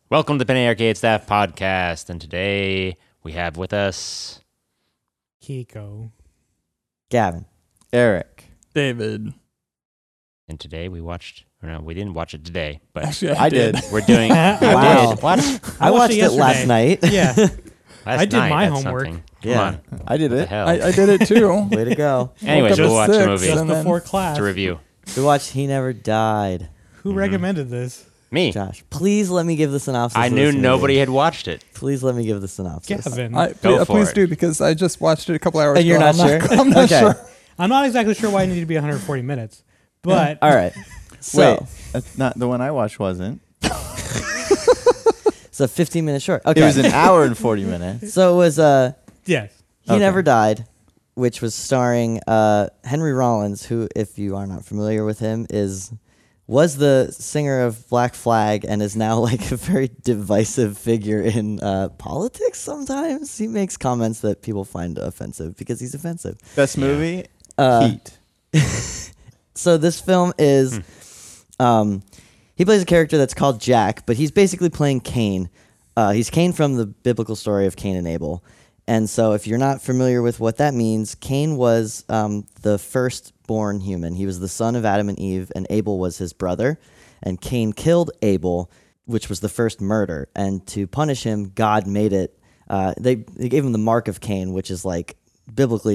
Welcome to the Penny Arcade Staff Podcast, and today we have with us Kiko, Gavin, Eric, David. And today we watched, or no, we didn't watch it today, but Actually, I did. we're doing. Wow. What? I watched it yesterday. last night. Yeah, Last I did night, my that's homework. something. Yeah. Come on. I did What the it. hell? I did it too. Way to go. Anyways, Woke up we'll watch at the 6 movie just and then- before class. to review. We watched He Never Died. Who recommended this? Me. Josh, please let me give the synopsis. I of knew this movie. nobody had watched it. Please let me give the synopsis. Gavin. Go for please it. do, because I just watched it a couple hours And ago. you're not sure? I'm not Okay. sure. I'm not exactly sure why it needed to be 140 minutes, but All right. So Wait, that's not the one I watched. Wasn't it's a 15-minute short. Okay. it? Was an hour and 40 minutes. So it was yes. He Okay. Never Died, which was starring Henry Rollins, who, if you are not familiar with him, was the singer of Black Flag and is now like a very divisive figure in politics sometimes. He makes comments that people find offensive because he's offensive. Best movie, Uh, Heat. So this film is, he plays a character that's called Jack, but he's basically playing Cain. He's Cain from the biblical story of Cain and Abel. And so if you're not familiar with what that means, Cain was the firstborn human. He was the son of Adam and Eve, and Abel was his brother. And Cain killed Abel, which was the first murder. And to punish him, God made it, they gave him the mark of Cain, which is like biblically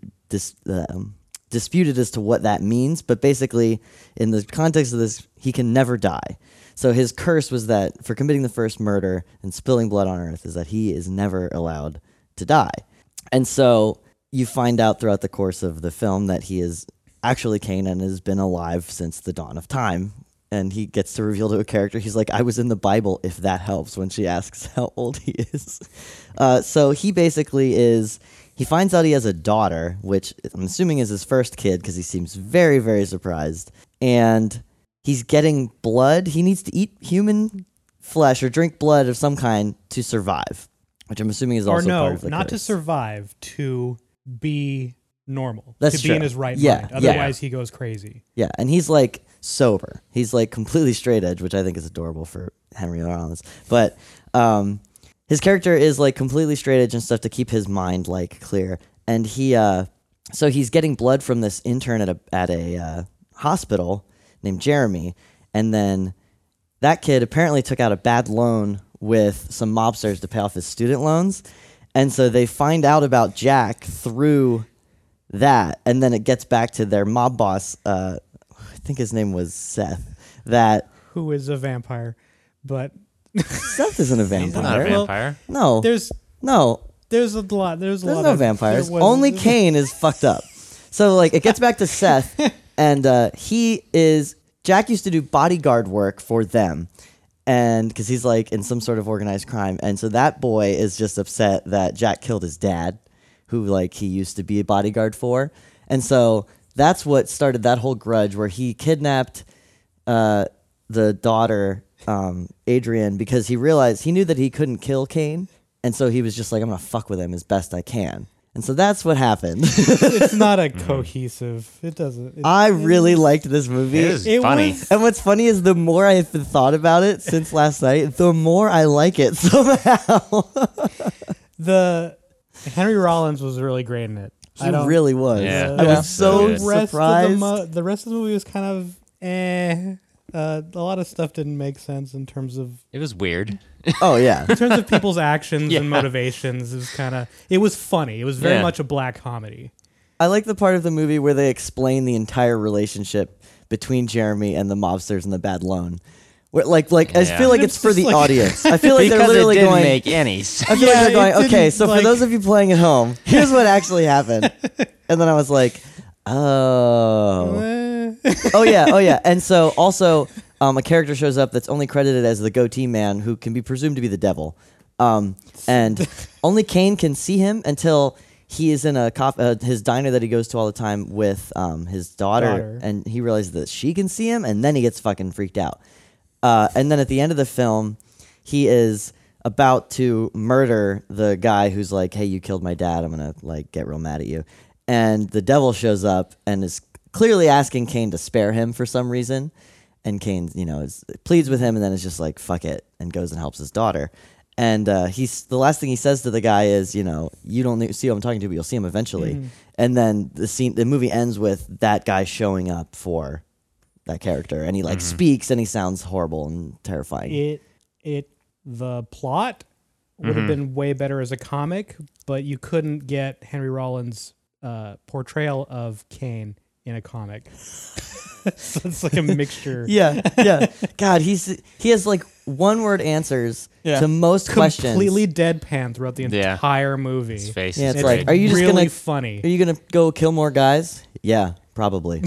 disputed as to what that means. But basically, in the context of this, he can never die. So his curse was that for committing the first murder and spilling blood on earth is that he is never allowed to die. And so you find out throughout the course of the film that he is actually Cain and has been alive since the dawn of time. And he gets to reveal to a character, he's like, I was in the Bible, if that helps, when she asks how old he is. So he basically he finds out he has a daughter, which I'm assuming is his first kid because he seems very, very surprised. And he's getting blood. He needs to eat human flesh or drink blood of some kind to survive, which I'm assuming is Or also no, part of the not to curse. survive, to be normal, That's to be in true. his right Yeah, mind. yeah. Otherwise, he goes crazy. Yeah, and he's like sober. He's like completely straight edge, which I think is adorable for Henry Rollins. But his character is like completely straight edge and stuff to keep his mind like clear. And so he's getting blood from this intern at a hospital named Jeremy, and then that kid apparently took out a bad loan with some mobsters to pay off his student loans, and so they find out about Jack through that, and then it gets back to their mob boss. I think his name was Seth. Who is a vampire? But Seth isn't a He's vampire. not a Well, vampire. No, there's no. a lot. There's There's no vampires. Only Cain is fucked up. So like it gets back to Seth, and Jack used to do bodyguard work for them, and because he's like in some sort of organized crime, and so that boy is just upset that Jack killed his dad, who like he used to be a bodyguard for, and so that's what started that whole grudge where he kidnapped the daughter Adrian because he knew that he couldn't kill Cain. And so he was just like, I'm going to fuck with him as best I can. And so that's what happened. It's not a cohesive. It doesn't. I really liked this movie. It is funny. And what's funny is the more I've thought about it since last night, the more I like it somehow. The Henry Rollins was really great in it. He really was. Yeah. I Yeah. was so Good. surprised. The rest of the movie was kind of a lot of stuff didn't make sense in terms of It was weird. Oh, yeah. people's actions Yeah. and motivations. It was funny. It was very Yeah. much a black comedy. I like the part of the movie where they explain the entire relationship between Jeremy and the mobsters and the bad loan. Where, I Yeah. feel like It's it's for just the like- audience. I feel like they're Because it literally didn't going. make any sense. I feel like Yeah, they're going, it okay, didn't, so for like- those of you playing at home, here's what actually happened. And then I was like, oh. Oh, yeah. And so also a character shows up that's only credited as the goatee man who can be presumed to be the devil. And only Cain can see him until he is in his diner that he goes to all the time with his daughter. And he realizes that she can see him, and then he gets fucking freaked out. And then at the end of the film, he is about to murder the guy who's like, hey, you killed my dad. I'm going to like get real mad at you. And the devil shows up and is clearly asking Cain to spare him for some reason. and Kane, pleads with him, and then is just like fuck it, and goes and helps his daughter. And the last thing he says to the guy is, you don't see who I'm talking to, but you'll see him eventually. Mm-hmm. And then the movie ends with that guy showing up for that character, and he speaks, and he sounds horrible and terrifying. The plot would have been way better as a comic, but you couldn't get Henry Rollins' portrayal of Kane in a comic. So it's like a mixture. Yeah. God, he has like one-word answers Yeah. to most questions. Completely deadpan throughout the Yeah. entire movie. His face Yeah, is it's great. like, are you just really gonna funny? Are you gonna go kill more guys? Yeah, probably.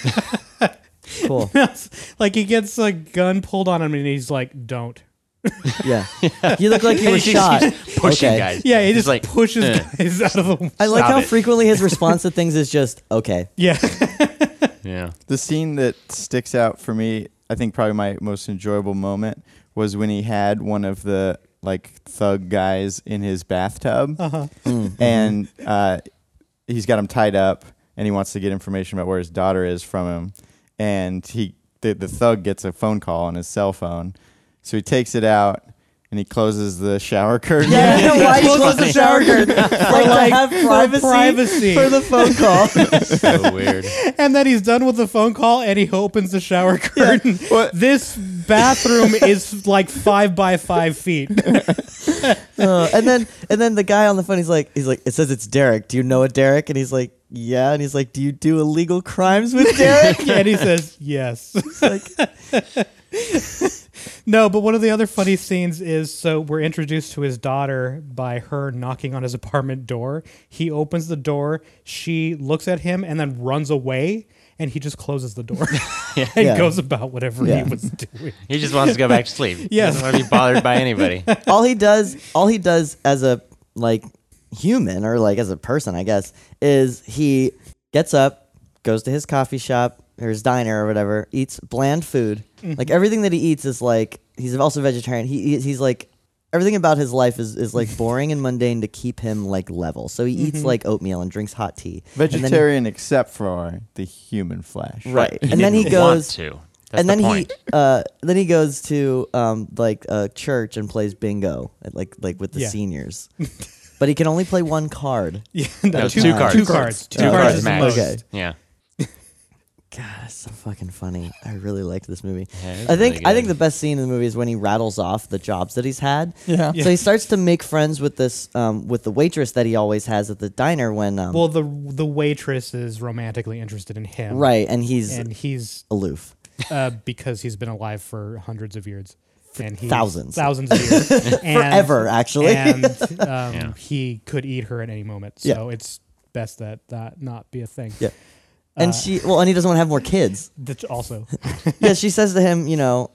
Cool. Like he gets a gun pulled on him and he's like, "Don't." Yeah. You look like you were He's shot. pushing Okay. guys. Yeah, he He's just like pushes guys out of the. I like Stop how it. frequently his response to things is just okay. Yeah. Yeah. The scene that sticks out for me, I think probably my most enjoyable moment, was when he had one of the like thug guys in his bathtub, and he's got him tied up, and he wants to get information about where his daughter is from him, and the thug gets a phone call on his cell phone, so he takes it out. And he closes the shower curtain. Yeah, I know why you close the shower curtain. Like to have privacy. for the phone call. So weird. And then he's done with the phone call and he opens the shower curtain. What? This bathroom is like 5 by 5 feet. And then the guy on the phone, he's like, it says it's Derek. Do you know a Derek? And he's like, yeah. And he's like, do you do illegal crimes with Derek? And he says, yes. Like, No, but one of the other funny scenes is, so we're introduced to his daughter by her knocking on his apartment door. He opens the door, she looks at him and then runs away, and he just closes the door and Yeah. goes about whatever Yeah. he was doing. He just wants to go back to sleep. He Yes. doesn't want to be bothered by anybody. all he does as a like human or like as a person, I guess, is he gets up, goes to his coffee shop or his diner or whatever, eats bland food. Like everything that he eats is like, he's also vegetarian. He's like, everything about his life is like boring and mundane to keep him like level. So he eats like oatmeal and drinks hot tea. Vegetarian except for the human flesh. Right. He And then he didn't want goes to. That's and the then point. then he goes to like a church and plays bingo like with the Yeah. seniors. But he can only play one card. Yeah, No, two cards. Two cards. Two Two cards cards is the max. most. Okay. Yeah. God, it's so fucking funny. I really liked this movie. Yeah, it was I think really I think good. the best scene in the movie is when he rattles off the jobs that he's had. Yeah. Yeah. So he starts to make friends with this with the waitress that he always has at the diner when Well, the waitress is romantically interested in him. right, and he's And he's aloof. because he's been alive for hundreds of years. And he's thousands. of years. And, Forever, actually. And he could eat her at any moment. So Yeah. it's best that not be a thing. Yeah. And he doesn't want to have more kids. That's also. Yeah, she says to him,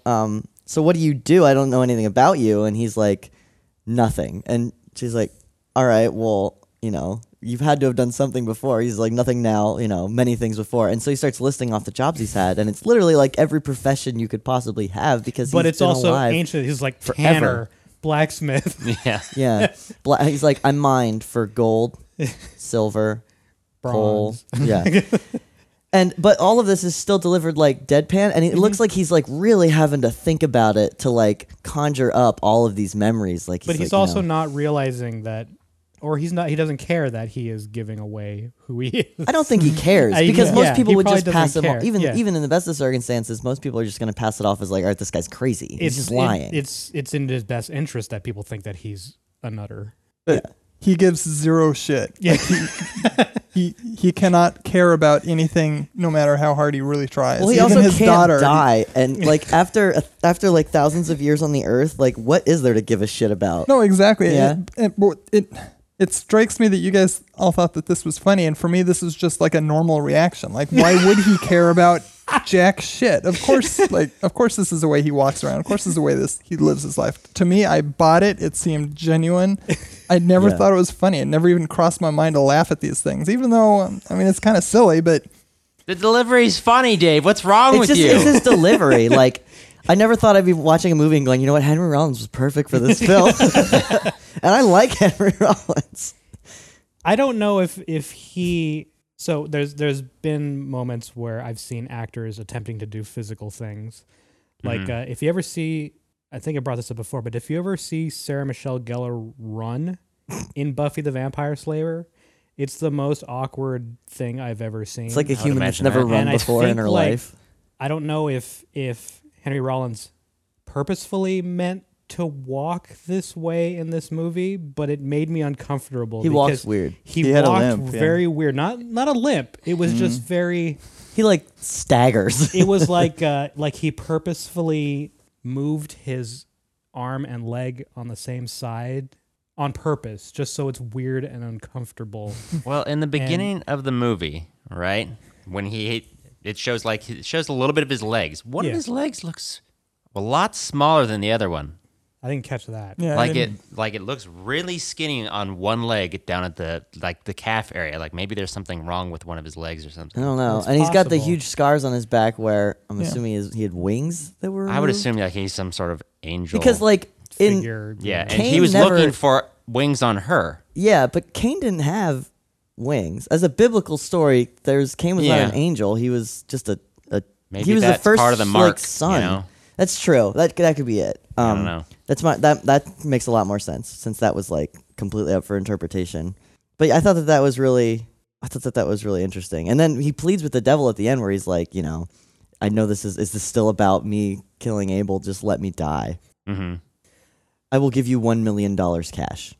so what do you do? I don't know anything about you. And he's like, nothing. And she's like, all right, well, you've had to have done something before. He's like, nothing now, many things before. And so he starts listing off the jobs he's had. And it's literally like every profession you could possibly have because But he's it's been also alive. ancient. He's like forever. tanner, blacksmith, Yeah. Yeah. He's like, I mined for gold, silver, coal. bronze. Yeah. But all of this is still delivered like deadpan, and it looks like he's like really having to think about it to like conjure up all of these memories. Like, But he's like, also not realizing that, or he doesn't care that he is giving away who he is. I don't think he cares I- because yeah, most people he would just probably pass him doesn't off. care. Even Yeah. even in the best of circumstances, most people are just going to pass it off as like, all right, this guy's crazy. He's just lying. It's in his best interest that people think that he's a nutter. But he gives zero shit. Yeah. He cannot care about anything, no matter how hard he really tries. Well, he Even also his can't daughter. die, and like after like thousands of years on the earth, like what is there to give a shit about? No, exactly. Yeah. It strikes me that you guys all thought that this was funny, and for me, this is just like a normal reaction. Like, why would he care about jack shit? Of course, this is the way he walks around. Of course, this is the way he lives his life. To me, I bought it. It seemed genuine. I never Yeah. thought it was funny. It never even crossed my mind to laugh at these things, even though it's kind of silly. But The delivery's funny, Dave. What's wrong It's with just you? it's his delivery. Like I never thought I'd be watching a movie and going, you know what, Henry Rollins was perfect for this film, and I like Henry Rollins. I don't know if he So there's been moments where I've seen actors attempting to do physical things. Like if you ever see, I think I brought this up before, but if you ever see Sarah Michelle Gellar run in Buffy the Vampire Slayer, it's the most awkward thing I've ever seen. It's like a would human that's imagine never that. run And I before in think, her like, life. I don't know if Henry Rollins purposefully meant to walk this way in this movie, but it made me uncomfortable. He walks because weird. He He had a walked limp, yeah. very weird. Not a limp. It was just very. He like staggers. It was like he purposefully moved his arm and leg on the same side on purpose, just so it's weird and uncomfortable. Well, in the beginning of the movie, right, when it shows a little bit of his legs. One of Yeah. his legs looks a lot smaller than the other one. I didn't catch that. Yeah, I Like didn't- it looks really skinny on one leg down at the calf area. Like maybe there's something wrong with one of his legs or I something. don't know. It's And he's got the possible. huge scars on his back where I'm Yeah. assuming he had wings that were I would removed? assume like he's some sort of angel. Because like in Figure. yeah, and Cain he was never- looking for wings on her. yeah, but Cain didn't have wings. As a biblical story, Cain was not Yeah. an angel. He was just a Maybe he was that's the first part of the like, mark, son. you know? That's true. That could be it. I don't know. That makes a lot more sense since that was like completely up for interpretation. But I thought that was really interesting. And then he pleads with the devil at the end where he's like, you know, I know is this still about me killing Abel? Just let me die. Mm-hmm. I will give you $1 million cash.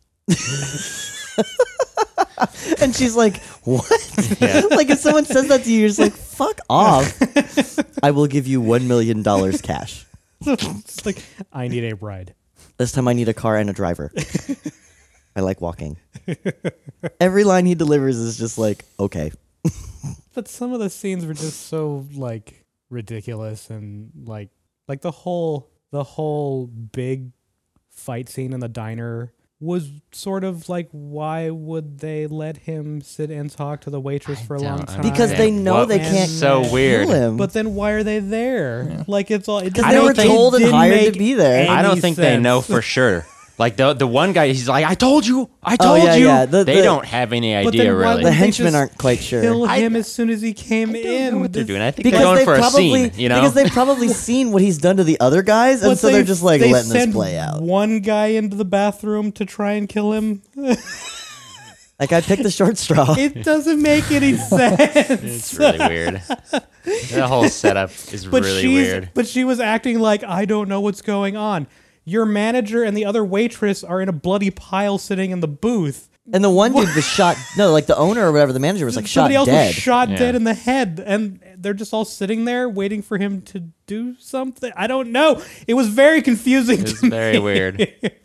And she's like, what? Yeah. Like if someone says that to you, you're just like, fuck off. I will give you $1 million cash. It's like, I need a ride. This time I need a car and a driver. I like walking. Every line he delivers is just like, okay. But some of the scenes were just so like ridiculous and like the whole big fight scene in the diner was sort of like, why would they let him sit and talk to the waitress for a long time? Because they know they can't So kill weird. him. But then why are they there? Like it's all Because I they don't were think- told and didn't hired make to be there. I don't any think they know sense. for sure. Like the one guy, he's like, I told you. yeah, you. yeah. They The- don't have any But idea then why really. would The they henchmen just aren't quite sure. kill I- him as soon as he came I in. don't know what they're This- doing. I think Because they're going they've for a probably scene, you know? because they've probably seen what he's done to the other guys, and But so they're just like they letting this send play out. one guy into the bathroom to try and kill him. Like I picked the short straw. It doesn't make any sense. It's really weird. The whole setup is really weird. But she was acting like, I don't know what's going on. Your manager and the other waitress are in a bloody pile sitting in the booth. And the one dude was shot. No, like the owner or whatever, the manager was like Somebody shot else dead. was shot Yeah. dead in the head, and they're just all sitting there waiting for him to do something. I don't know. It was very confusing. It's to me. very weird.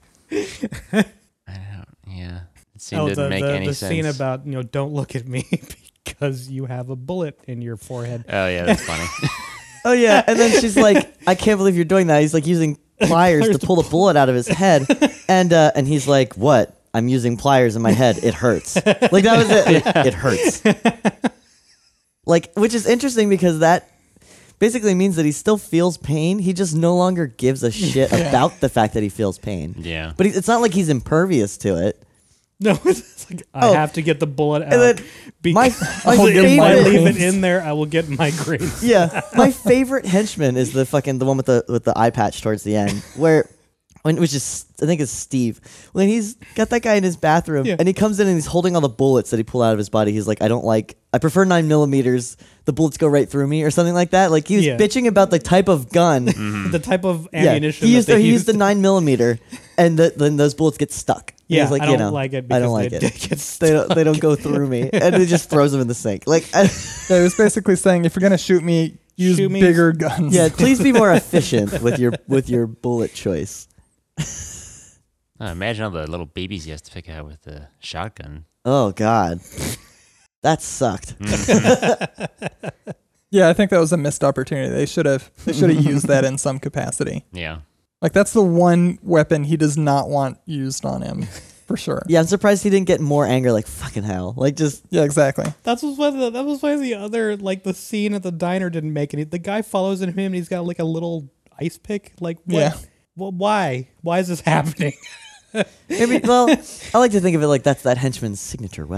Yeah. It seemed didn't make any the sense. scene about don't look at me because you have a bullet in your forehead. Oh yeah, that's funny. Oh yeah, and then she's like, "I can't believe you're doing that." He's like using pliers to pull the bullet out of his head, and he's like, "What? I'm using pliers in my head. It hurts." Like that was it. It hurts. Like, which is interesting because that basically means that he still feels pain. He just no longer gives a shit about the fact that he feels pain. Yeah. But it's not like he's impervious to it. No, it's like I have to get the bullet out. then my because my if I favorite- leave it in there, I will get migraines. Yeah, my favorite henchman is the one with the eye patch towards the end, which is I think it's Steve. When he's got that guy in his bathroom Yeah. and he comes in and he's holding all the bullets that he pulled out of his body. He's like, I prefer 9mm. The bullets go right through me, or something like that. Like he was Yeah. bitching about the type of gun. The type of Yeah, ammunition he that they used the 9mm, and then those bullets get stuck. And Yeah, he's like, I don't like it I because don't like they it. get They don't go through me, and he just throws them in the sink. Like, Yeah, it was basically saying if you're gonna shoot me, use Shoot me. bigger guns. yeah, please be more efficient with your bullet choice. Imagine all the little babies he has to pick out with the shotgun. Oh God, that sucked. Yeah, I think that was a missed opportunity. They should have used that in some capacity. Yeah. Like that's the one weapon he does not want used on him, for sure. Yeah, I'm surprised he didn't get more anger. Like fucking hell, like just Yeah, exactly. that was why the other the scene at the diner didn't make any. The guy follows him and he's got like a little ice pick. Like what? Yeah. Well, why? Why is this happening? maybe. Well, I like to think of it like that's that henchman's signature weapon.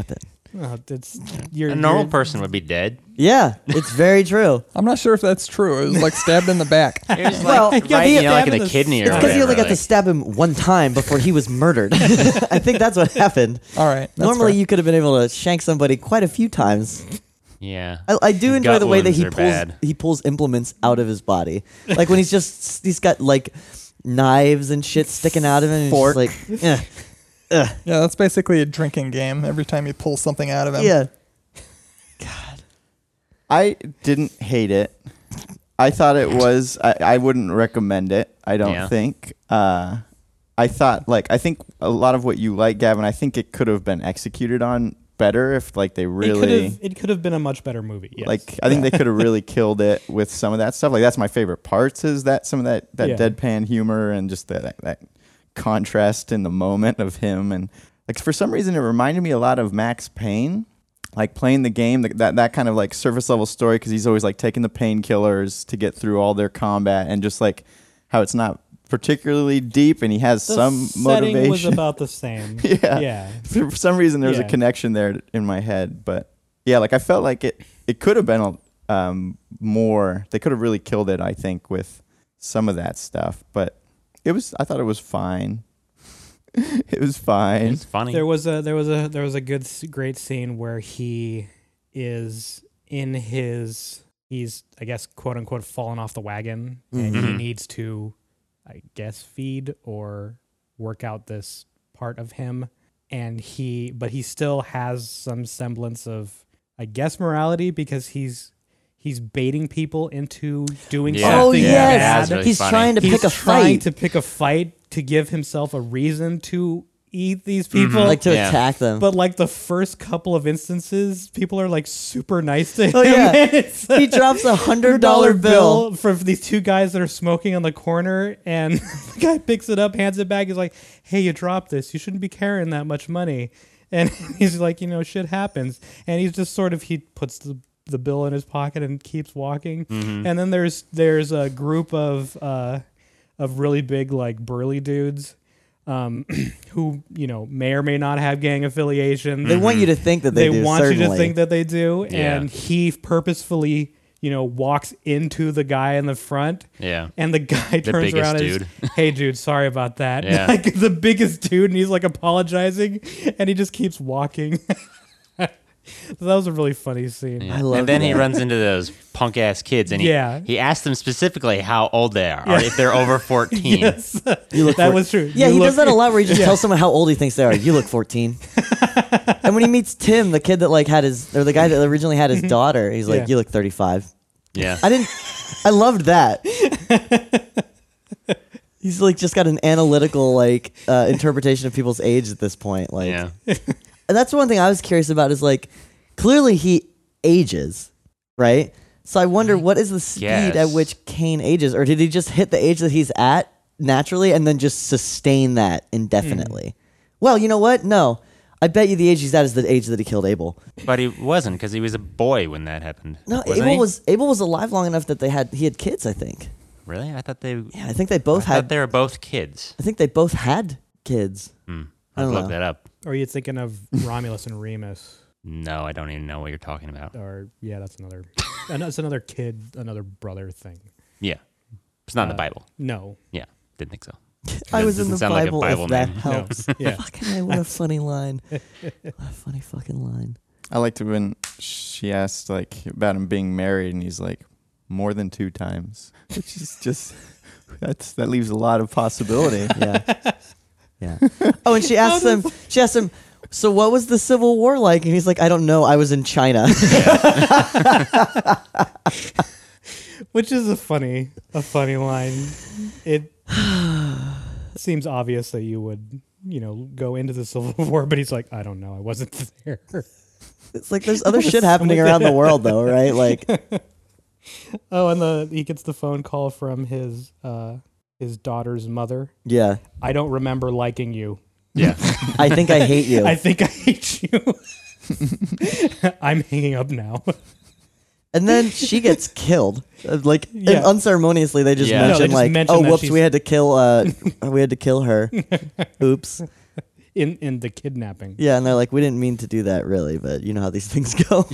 You're, A normal you're- person would be dead. Yeah, it's very true. I'm not sure if that's true. It was like stabbed in the back. It was Well, like yeah, right, he- like in stabbed the in the kidney or It's because he whatever. only got to like- stab him one time before he was murdered. I think that's what happened. All right. that's Normally, fair. you could have been able to shank somebody quite a few times. Yeah. I do enjoy Gut the way that wounds are bad. he pulls implements out of his body, like when he's got like knives and shit sticking out of him. And he's just like, Yeah, that's basically a drinking game. Every time you pull something out of him. yeah. I didn't hate it. I thought it was. I wouldn't recommend it. I don't Yeah. think. I thought I think a lot of what you like, Gavin. I think it could have been executed on better if they really It could have been a much better movie. Yes. I think they could have really killed it with some of that stuff. Like that's my favorite parts is that some of that Yeah. deadpan humor and just that contrast in the moment of him and for some reason it reminded me a lot of Max Payne. Like playing the game, that kind of surface level story because he's always taking the painkillers to get through all their combat and just how it's not particularly deep and he has the some setting motivation. was about the same. Yeah. Yeah. For some reason there was a Yeah. connection there in my head, but yeah, I felt like it could have been more. They could have really killed it, I think, with some of that stuff. But I thought it was fine. It was fine. It's funny. There was a great scene where he is in he's I guess quote unquote fallen off the wagon and he Mhm. needs to I guess feed or work out this part of him but he still has some semblance of I guess morality because he's baiting people into doing Yeah. Oh something Yeah, yes, that's bad. really he's funny. trying to He's pick a trying fight, to pick a fight to give himself a reason to eat these people. like to Yeah. attack them. But the first couple of instances, people are super nice to him. Oh, yeah. and it's He drops a $100 bill. for these two guys that are smoking on the corner, and the guy picks it up, hands it back. He's like, "Hey, you dropped this. You shouldn't be carrying that much money." And he's like, "Shit happens." And he's just he puts the bill in his pocket and keeps walking. And then there's a group of really big burly dudes. Who may or may not have gang affiliation. They want you to think that they do. want you to certainly. think that they do, Yeah. and he purposefully, walks into the guy in the front, Yeah. and the guy turns biggest around and dude. is, "Hey, dude, sorry about that." Yeah. The biggest dude, and he's apologizing, and he just keeps walking. So that was a really funny scene. Yeah. I love and then he that. runs into those punk ass kids, and Yeah. he asked them specifically how old they are, or if they're over 14. Yes, You look that for- was true. Yeah, You he look- does that a lot where he just tells someone how old he thinks they are. You look 14. And when he meets Tim, the kid that the guy that originally had his daughter, he's like, Yeah. you look 35. Yeah. I loved that. He's just got an analytical interpretation of people's age at this point. Yeah. And that's one thing I was curious about is clearly he ages, right? So I wonder what is the speed at guess. which Kane ages, or did he just hit the age that he's at naturally and then just sustain that indefinitely? Well, you know what? No, I bet you the age he's at is the age that he killed Abel. But he wasn't because he was a boy when that happened. No, wasn't he? Abel was alive long enough that he had kids. I think. Really? I thought they. Yeah, I think they both I had. thought they were both kids. I think they both had kids. I I'd don't look know. that up. Or are you thinking of Romulus and Remus? No, I don't even know what you're talking about. Or that's another kid, another brother thing. Yeah. It's not in the Bible. No. Yeah. Didn't think so. I was Doesn't in the sound like a Bible. Bible If that name. helps. Yeah. Fucking hell, what a funny line. What a funny fucking line. I liked it when she asked about him being married, and he's like, more than 2 times, which is just that leaves a lot of possibility. Yeah. Yeah. Oh, and she asked him, so what was the Civil War like? And he's like, I don't know. I was in China. Which is a funny line. It seems obvious that you would, go into the Civil War, but he's like, I don't know, I wasn't there. It's there's other shit happening around the world, though, right? Oh, and he gets the phone call from his daughter's mother. Yeah. I don't remember liking you. Yeah. I think I hate you. I think I hate you. I'm hanging up now. And then she gets killed. Yeah. Unceremoniously, they just Yeah. No, they mention just mention oh, that whoops, she's- we had to kill her. Oops. in the kidnapping. Yeah, and they're like, we didn't mean to do that, really, but you know how these things go.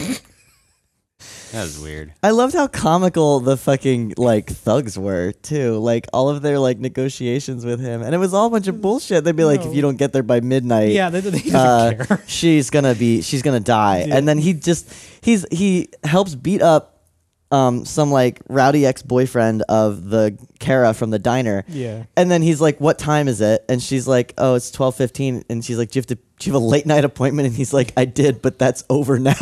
That was weird. I loved how comical the fucking like thugs were too. Like all of their like negotiations with him, and it was all a bunch of bullshit. They'd be like, if you don't get there by midnight, Yeah, he doesn't care. she's gonna die. Yeah. And then he helps beat up some like rowdy ex-boyfriend of the Kara from the diner. Yeah. And then he's like, what time is it? And she's like, oh, it's 12:15. And she's like, do you have a late night appointment? And he's like, I did, but that's over now.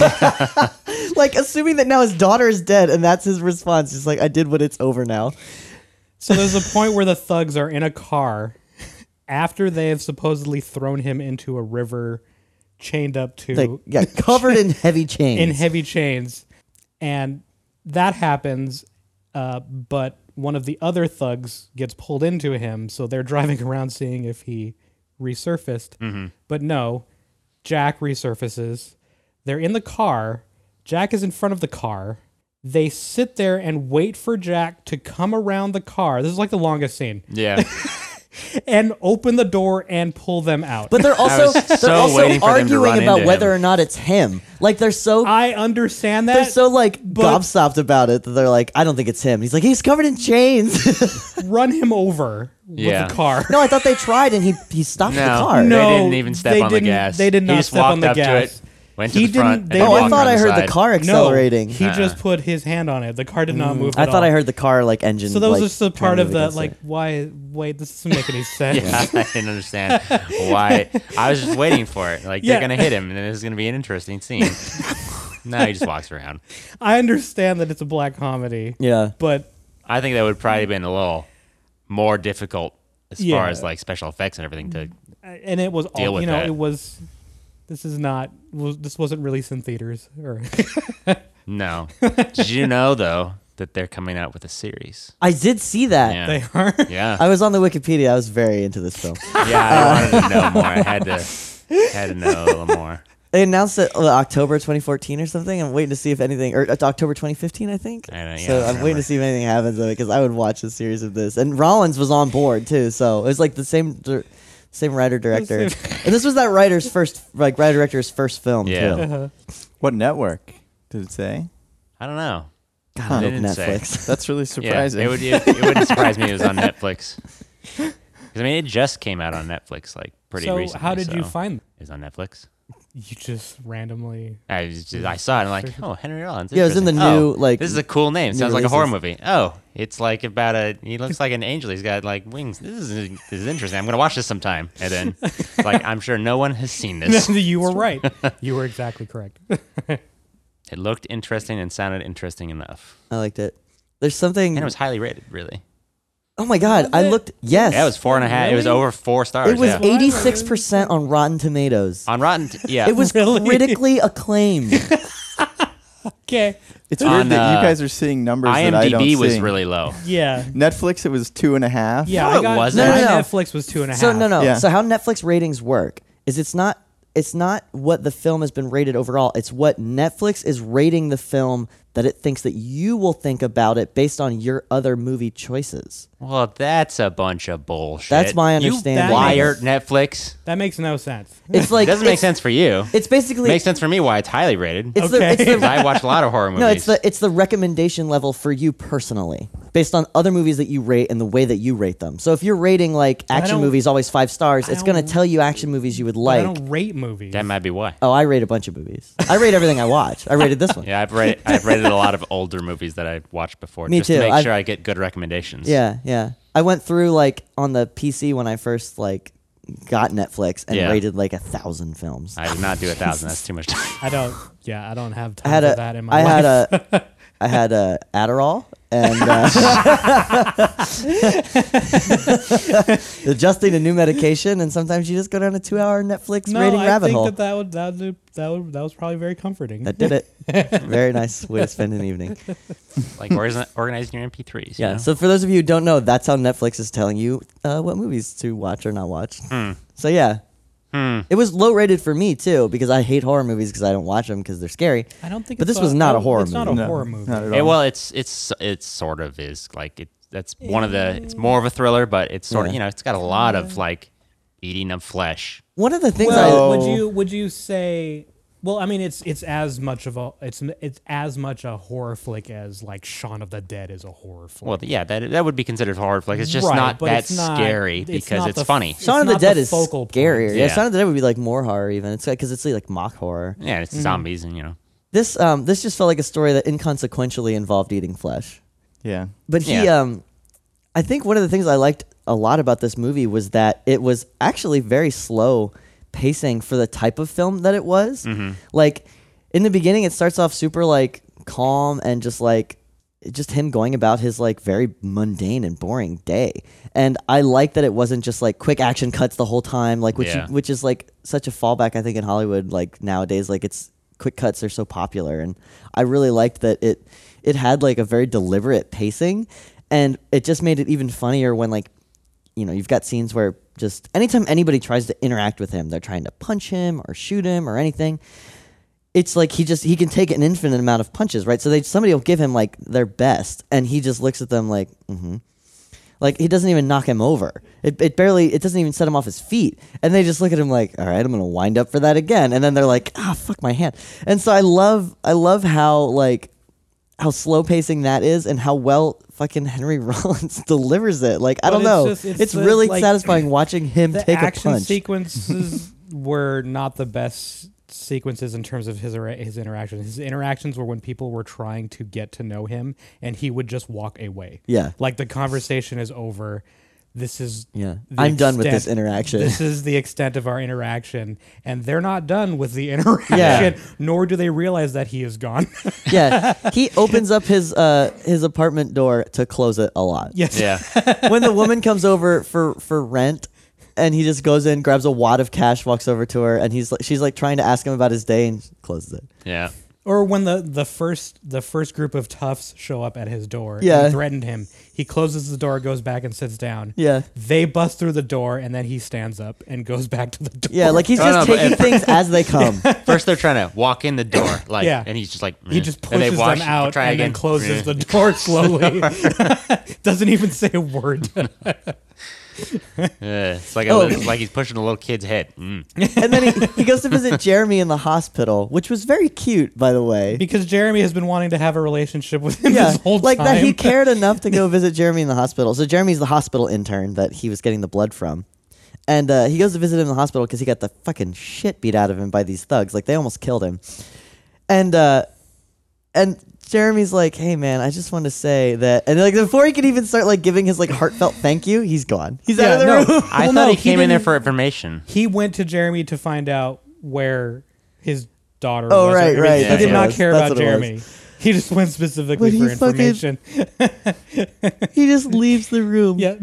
Like assuming that now his daughter is dead, and that's his response. He's like, I did, but it's over now. So there's a point where the thugs are in a car after they have supposedly thrown him into a river, chained up to Like, yeah, covered in heavy chains. in heavy chains, and that happens. But one of the other thugs gets pulled into him, so they're driving around seeing if he resurfaced. But no, Jack resurfaces. They're in the car. Jack is in front of the car. They sit there and wait for Jack to come around the car. This is like the longest scene. Yeah. And open the door and pull them out. But they're also waiting for them to arguing run about into whether him. or not it's him. Like they're so I understand that. they're so like but- gobstopped about it that they're like, I don't think it's him. He's like, he's covered in chains. Run him over Yeah. with the car. No, I thought they tried and he stopped the No. car. No. They didn't even step they on the didn't- gas. they did He not just step walked on the up gas. to it, went to He the front, didn't- and they then Oh, I walked thought around I heard the side. car accelerating. No, he just put his hand on it. The car did not move I at thought all. I heard the car like engine. So that was like, just a trying part to of move the against like, it. why? Wait, this doesn't make any sense. Yeah, I didn't understand why. I was just waiting for it. Like, Yeah. they're going to hit him, and then this is going to be an interesting scene. No, he just walks around. I understand that it's a black comedy, Yeah. but I think that would probably been a little more difficult as Yeah. far as, like, special effects and everything to... and it was Deal all with you know. that. It was. This is not. This wasn't released in theaters. Or No. Did you know, though, that they're coming out with a series? I did see that. Yeah. they are. Yeah. I was on the Wikipedia. I was very into this film. Yeah, I wanted to know more. I had to know a little more. They announced it October 2014 or something. I'm waiting to see if anything, or October 2015, I think. I don't- yeah, So I I'm waiting remember. to see if anything happens of it because I would watch a series of this. And Rollins was on board too, so it was like the same writer director. And this was that writer's first, like writer director's first film Yeah. too. What network did it say? I don't know. God, I They hope didn't say. Netflix. That's really surprising. Yeah, it wouldn't surprise me if it was on Netflix. 'Cause, I mean, it just came out on Netflix, like, pretty So recently. how did you so find? It's on Netflix. You just randomly. I saw it and I'm like, oh, Henry Rollins. Yeah, it was in the interesting. new, Oh, like, this is a cool name. new Sounds like a horror releases. movie. Oh, it's like about he looks like an angel. He's got like wings. This is interesting. I'm gonna watch this sometime. And then, like, I'm sure no one has seen this. You were right. You were exactly correct. It looked interesting and sounded interesting enough, I liked it. There's something. and it was highly rated. Really, Oh my God! I looked. Yes, yeah, it was 4.5. It was Really? over 4 stars. It was yeah. 86% on Rotten Tomatoes. On Rotten. Yeah, It was Really? critically acclaimed. Okay. It's On, weird that you uh, guys are seeing numbers that I don't IMDb was see. really low. Yeah. Netflix, it was 2.5. Yeah. No, I it got wasn't. my No, no, no. Netflix was 2.5. So no. Yeah. So how Netflix ratings work is it's not what the film has been rated overall. It's what Netflix is rating the film that it thinks that you will think about it based on your other movie choices. Well, that's a bunch of bullshit. That's my You understanding. wired Netflix. That makes no sense. It's like It doesn't make it's- sense for you. It's basically Makes sense for me why it's highly rated. It's Okay. the 'Cause I watch a lot of horror movies. no, it's the recommendation level for you personally, based on other movies that you rate and the way that you rate them. So if you're rating like action don't- movies always 5 stars, I it's going to don't- tell you action movies you would But I like. don't rate movies. That might be why. Oh, I rate a bunch of movies. I rate everything I watch. I rated this one. Yeah, I've rated a lot of older movies that I've watched before. Me just too. to make I've- sure I get good recommendations. Yeah. I went through like on the PC when I first like got Netflix and Yeah. rated like 1,000 films. I did not do 1,000. That's too much time. I don't. Yeah, I don't have I time had for that in my I life. had I had a Adderall and adjusting to new medication, and sometimes you just go down a 2-hour Netflix no, rating I rabbit think hole. that was probably very comforting. That did it. Very nice way to spend an evening. Like organizing your MP3s. you Yeah. know? So for those of you who don't know, that's how Netflix is telling you what movies to watch or not watch. So yeah. It was low rated for me too because I hate horror movies because I don't watch them because they're scary. I don't think. But it's this was not a horror It's not a movie. No, horror movie. not at all. Yeah, well, it's sort of is like it. That's one of the. It's more of a thriller, but it's sort of Yeah. it's got a lot of like eating of flesh. One of the things Well- Would you say? Well, I mean, it's as much as much a horror flick as like Shaun of the Dead is a horror flick. Well, yeah, that would be considered horror flick. It's just Right, not but that it's not- scary it's because not it's the funny. It's Shaun of the not Dead the is focal point. scarier. Yeah, Yeah. Shaun of the Dead would be like more horror even. It's because it's like mock horror. Yeah, it's zombies and This just felt like a story that inconsequentially involved eating flesh. Yeah. But he Yeah. I think one of the things I liked a lot about this movie was that it was actually very slow pacing for the type of film that it was. Like in the beginning it starts off super like calm and just him going about his like very mundane and boring day. And I like that it wasn't just like quick action cuts the whole time, like which is like such a fallback I think in Hollywood like nowadays. Like it's quick cuts are so popular, and I really liked that it had like a very deliberate pacing, and it just made it even funnier when like you've got scenes where just anytime anybody tries to interact with him, they're trying to punch him or shoot him or anything. It's like he can take an infinite amount of punches, right? So somebody will give him like their best, and he just looks at them like, like he doesn't even knock him over. It doesn't even set him off his feet, and they just look at him like, all right, I'm gonna wind up for that again, and then they're like, fuck my hand. And so I love how slow pacing that is, and how well fucking Henry Rollins delivers it. Like I But don't know, it's it's really like, satisfying watching him the take a action punch. sequences were not the best sequences in terms of his interactions. His interactions were when people were trying to get to know him, and he would just walk away. Yeah. Like the conversation is over. This is Yeah. the I'm done with this extent- interaction. This is the extent of our interaction, and they're not done with the interaction. Yeah. Nor do they realize that he is gone. Yeah, he opens up his apartment door to close it a lot. Yes. Yeah. When the woman comes over for rent, and he just goes in, grabs a wad of cash, walks over to her, and she's like trying to ask him about his day, and closes it. Yeah. Or when the first group of toughs show up at his door Yeah. and threaten him, he closes the door, goes back and sits down. Yeah. They bust through the door, and then he stands up and goes back to the door. Yeah, like he's No, just no, but taking things as they come. First they're trying to walk in the door, like, Yeah. and he's just like, He just and they pushes watch- them out try and again. then closes the door slowly. Doesn't even say a word. It's like Oh. it's like he's pushing a little kid's head. And then he goes to visit Jeremy in the hospital, which was very cute, by the way. Because Jeremy has been wanting to have a relationship with him Yeah, this whole like time. that he cared enough to go visit Jeremy in the hospital. So Jeremy's the hospital intern that he was getting the blood from. And he goes to visit him in the hospital because he got the fucking shit beat out of him by these thugs. Like, they almost killed him. And Jeremy's like, hey, man, I just want to say that. And like before he could even start like giving his like heartfelt thank you, he's gone. He's out of the room. I thought he came in there for information. He went to Jeremy to find out where his daughter Oh, was. right, I mean, right. He That's did what not it was. care That's about what it was. Jeremy. He just went specifically But for he fucking- information. He just leaves the room. Yeah.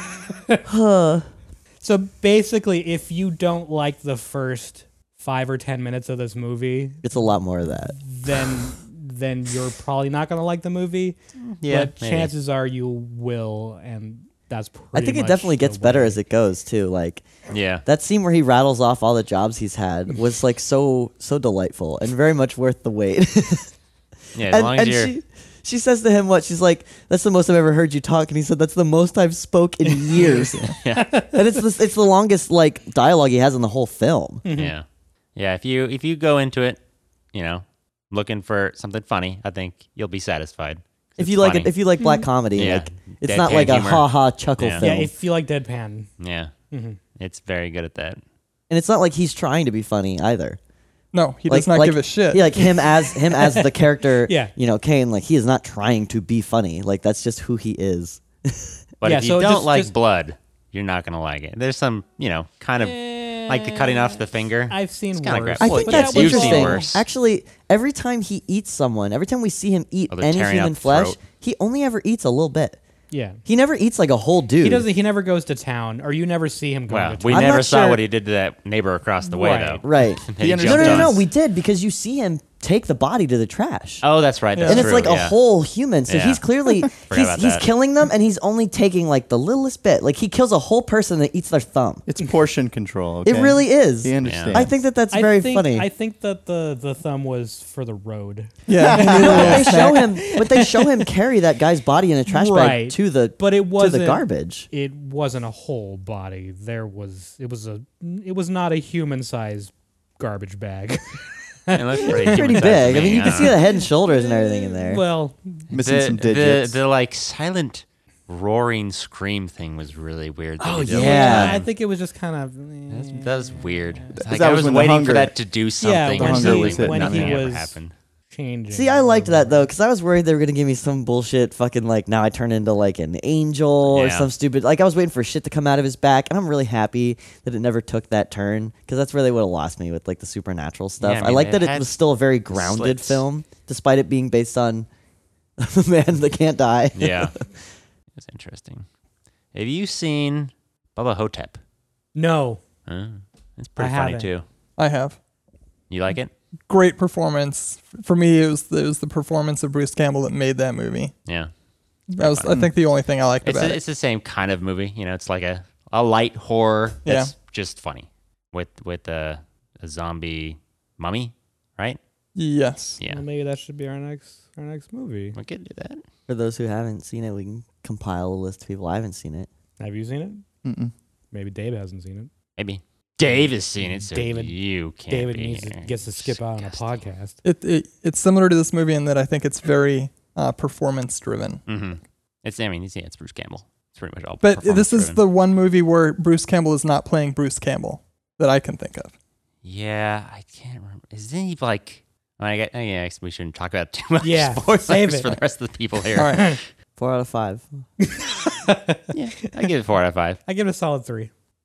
So basically, if you don't like the first 5 or 10 minutes of this movie, It's a lot more of that. then you're probably not going to like the movie. Yeah, But maybe. chances are you will, and that's pretty I think it much definitely the gets better way. as it goes too. Like Yeah. that scene where he rattles off all the jobs he's had was like so delightful and very much worth the wait. Yeah, as long as you're she says to him what she's like, that's the most I've ever heard you talk, and he said that's the most I've spoke in years. yeah. And it's the longest like dialogue he has in the whole film. Yeah. Yeah, if you go into it, looking for something funny, I think you'll be satisfied. If It's you like funny. it, if you like black comedy, Yeah. like it's Deadpan not like a humor. ha ha chuckle Yeah. film. Yeah, if you like Deadpan. Yeah. It's very good at that. And it's not like he's trying to be funny either. No, he Like- does not like- give a shit. Yeah, like him as the character. Yeah. Kane. Like he is not trying to be funny. Like that's just who he is. But Yeah, if you so don't just- like just- blood, you're not going to like it. There's some, kind of like the cutting off the finger. I've seen It's kinda worse. gross. I Well, think yeah, that's you've seen interesting. worse. Actually, every time he eats someone, every time we see him eat Oh, they're any tearing human out the flesh, throat. he only ever eats a little bit. Yeah. He never eats like a whole dude. He doesn't. He never goes to town, or you never see him going Well, to town. we I'm never not saw sure- what he did to that neighbor across the way, Right. though. Right. He No, jumped no, no, on no. us. We did because you see him take the body to the trash. Oh, that's right. That's and it's true, like a yeah. whole human. So Yeah. he's clearly about he's that. killing them, and he's only taking like the littlest bit. Like he kills a whole person that eats their thumb. It's portion control. Okay? It really is. He understands. I think that's I very think, funny. I think that the thumb was for the road. Yeah. But they show him carry that guy's body in a trash bag Right. to the But it to wasn't the garbage. It wasn't a whole body. It was not a human sized garbage bag. It looks pretty, Pretty human-sized big. to I mean, me, you can see the head and shoulders and everything in there. Well, Missing some digits. The like silent roaring scream thing was really weird. that Oh, he did yeah. I think it was just kind of that was weird. It's like, that I was was when the waiting hunger- for that to do something. when or he- something, was but hitting when nothing he ever was happened. changing. See, I liked that though, because I was worried they were gonna give me some bullshit fucking like now I turn into like an angel or Yeah. some stupid like I was waiting for shit to come out of his back, and I'm really happy that it never took that turn because that's where they would have lost me with like the supernatural stuff. Yeah, I I mean, like it that it had was still a very grounded slits. film, despite it being based on a man that can't die. Yeah, it's interesting. Have you seen Bubba Hotep? No. It's pretty I funny haven't. too. I have. You like it? Great performance. For me, it was the performance of Bruce Campbell that made that movie. Yeah. That was, I think, the only thing I liked It's about it's the same kind of movie. You know, it's like a light horror that's just funny with a zombie mummy, right? it. Yes. Yeah. Well, maybe that should be our next movie. We could do that. For those who haven't seen it, we can compile a list of people. I haven't seen it. Have you seen it? Mm-mm. Maybe Dave hasn't seen it. Maybe. Dave has seen it, so David- you can't David be needs to, here. gets to skip out on a Disgusting. podcast. It's similar to this movie in that I think it's very performance driven. Mm-hmm. It's Bruce Campbell. It's pretty much all. But this is performance-driven. the one movie where Bruce Campbell is not playing Bruce Campbell that I can think of. Yeah, I can't remember. Isn't he like? I guess we shouldn't talk about too much Yeah, spoilers save it. for the rest of the people here. All right. 4 out of 5. Yeah, I give it 4 out of 5. I give it a solid 3.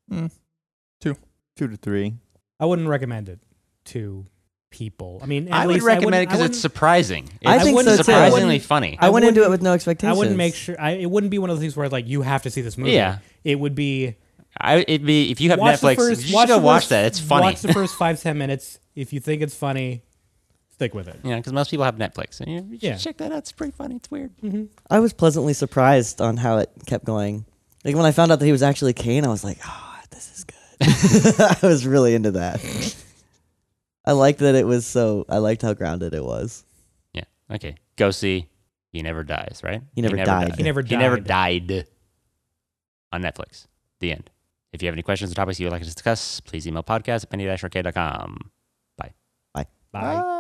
2 to 3. I wouldn't recommend it to people. I mean, at I would least recommend it I because it's wouldn't- surprising. I It's think so, too. surprisingly funny. I went into it wouldn't- with no expectations. I wouldn't make sure. It wouldn't be one of those things where like you have to see this movie. Yeah. It would be It'd be if you have watch the Netflix, first- you should watch go the watch first- that. It's funny. Watch the first 5-10 minutes. If you think it's funny, stick with it. You know, because most people have Netflix, and you should Yeah. check that out. It's pretty funny. It's weird. I was pleasantly surprised on how it kept going. Like when I found out that he was actually Kane, I was like, "Oh, this is good." I was really into that. I liked that it was so. I liked how grounded it was. Yeah. Okay. Go see. He Never Dies. Right. He Never Died. He never He never died. died. On Netflix. The end. If you have any questions or topics you would like us to discuss, please email podcast@penny-arcade.com. Bye. Bye.